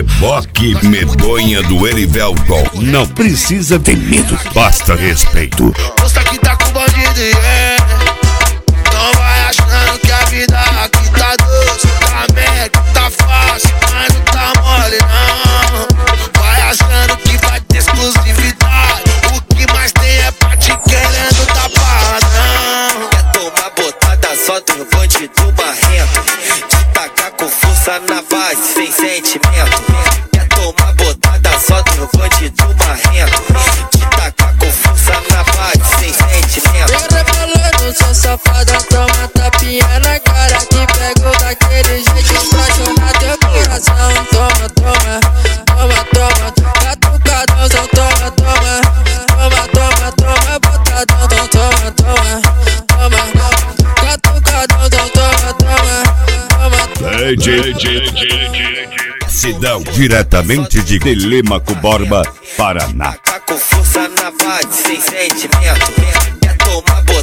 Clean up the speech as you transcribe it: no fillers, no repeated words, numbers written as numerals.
reboque medonha do Erivelton. Não precisa ter medo, basta respeito. Moça que tá com bandido, não vai achando que a vida aqui tá doce, tá mega, tá fácil, mas não tá mole não. Vai achando que vai ter exclusividade, o que mais tem é pra te querendo tapar, não. Quer tomar botada só do bandido barrento, te tacar com força na base sem sentimento. Quer tomar botada só do bandido barrento, te tacar com força na base sem sentimento. Vem rebolando, sou safada, toma tapinha na cara, que pegou daquele jeito pra chorar teu coração. Toma, toma, toma, toma, catucadão, toma, toma, toma, toma, toma, botadão, toma, toma, toma, catucadão, toma, toma, toma. Cidão diretamente de Telêmaco Borba, Paraná. Tacar com força na base sem sentimento. Quer tomar